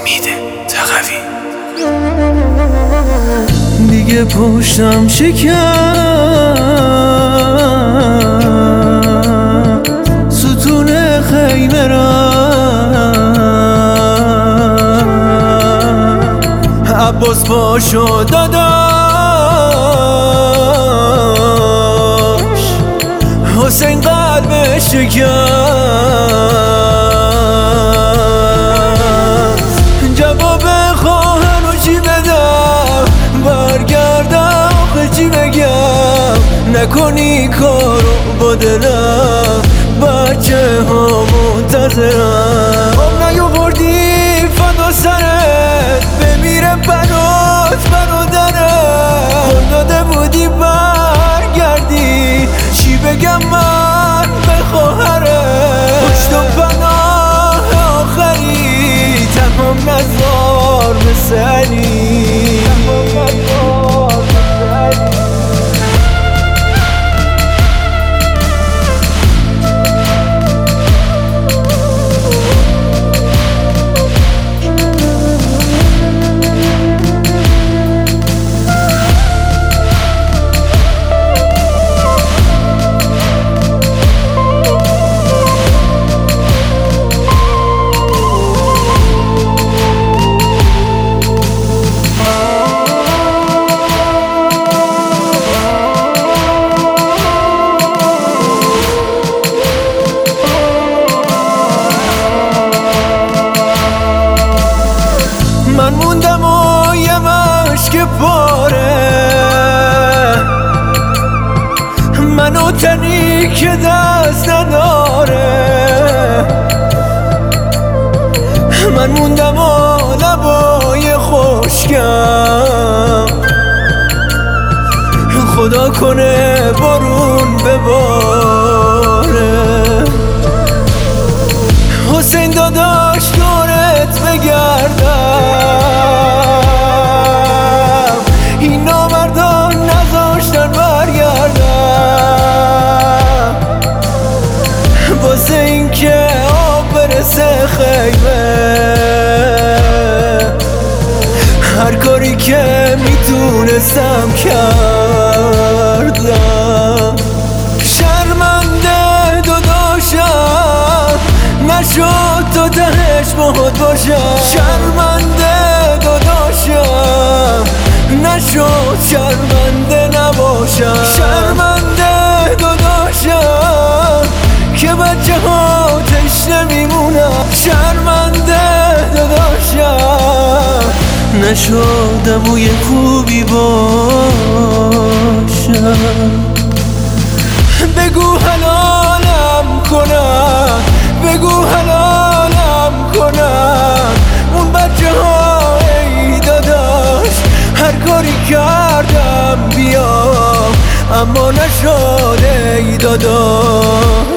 تقوی. دیگه پشتم شکن ستون خیمه را عباس پاشو داداش حسین قلبش شکن جواب خواهر رو چی بدم برگردم آخه چی بگم نکنی کارو با دلم بچه ها منتظرم آب نیاوردی فدا سرت بمیره بنات برادرم قول داده بودی برگردی چی بگم من به خواهرم پشت و پناه آخری تمام نزار مثل علی من موندم و یه مشک پاره منو تنی که دست نداره من موندم و لبای خشکم خدا کنه بارون بباره حسین داداش دورت بگردم این نامردان نذاشتن برگردم واسه این که آب برسه خیمه هر کاری که میتونستم کردم شرمنده داداشم نشد تو دهش باهات باشم شرمنده داداشم نشد شرمنده نباشم شرمنده داداشم که بچه ها تشنه میمونم شرمنده داداشم نشدم و یه خوبی باشم بگو حلالم کنم بگو حلالم کنم اون بچه ها ای داداش هر کاری کردم بیام اما نشد ای داداش